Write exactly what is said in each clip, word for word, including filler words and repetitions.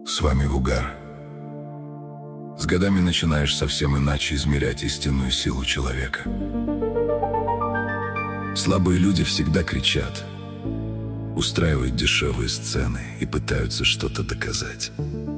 С вами Вугар. С годами начинаешь совсем иначе измерять истинную силу человека. Слабые люди всегда кричат, устраивают дешевые сцены и пытаются что-то доказать.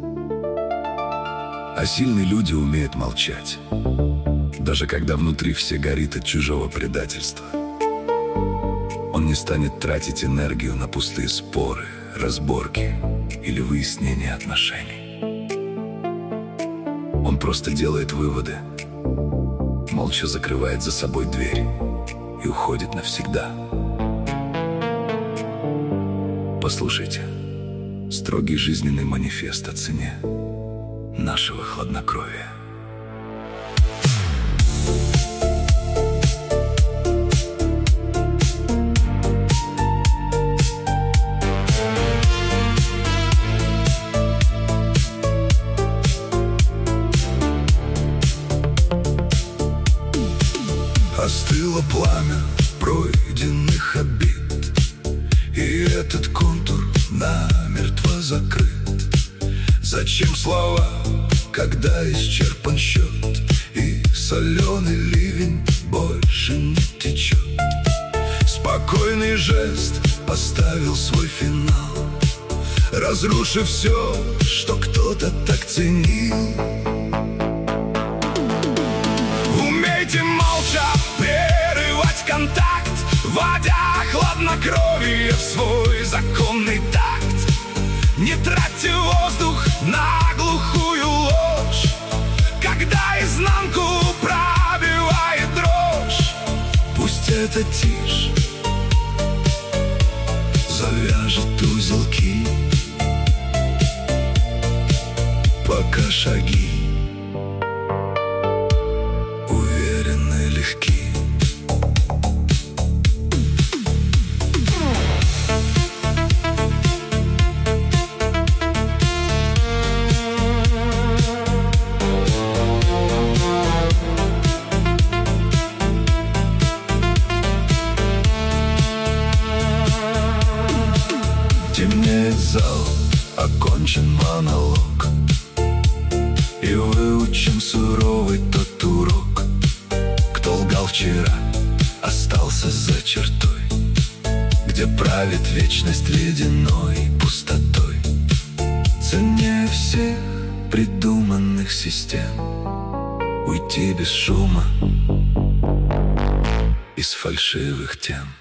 А сильные люди умеют молчать, даже когда внутри все горит от чужого предательства. Он не станет тратить энергию на пустые споры, разборки или выяснение отношений. Он просто делает выводы, молча закрывает за собой дверь и уходит навсегда. Послушайте, строгий жизненный манифест о цене нашего хладнокровия. Остыло пламя пройденных обид, и этот контур намертво закрыт. Зачем слова, когда исчерпан счет, и соленый ливень больше не течет? Спокойный жест поставил свой финал, разрушив все, что кто-то так ценил. Умейте молча прерывать контакт, вводя хладнокровие в свой законный такт. Не тратьте воздух на глухую ложь, когда изнанку пробивает дрожь. Пусть эта тишь завяжет узелки, пока шаги уверенно легки. Темнеет зал, окончен монолог, и выучен суровый тот урок. Кто лгал вчера, остался за чертой, где правит вечность ледяной пустотой. Ценнее всех придуманных систем уйти без шума из фальшивых тем.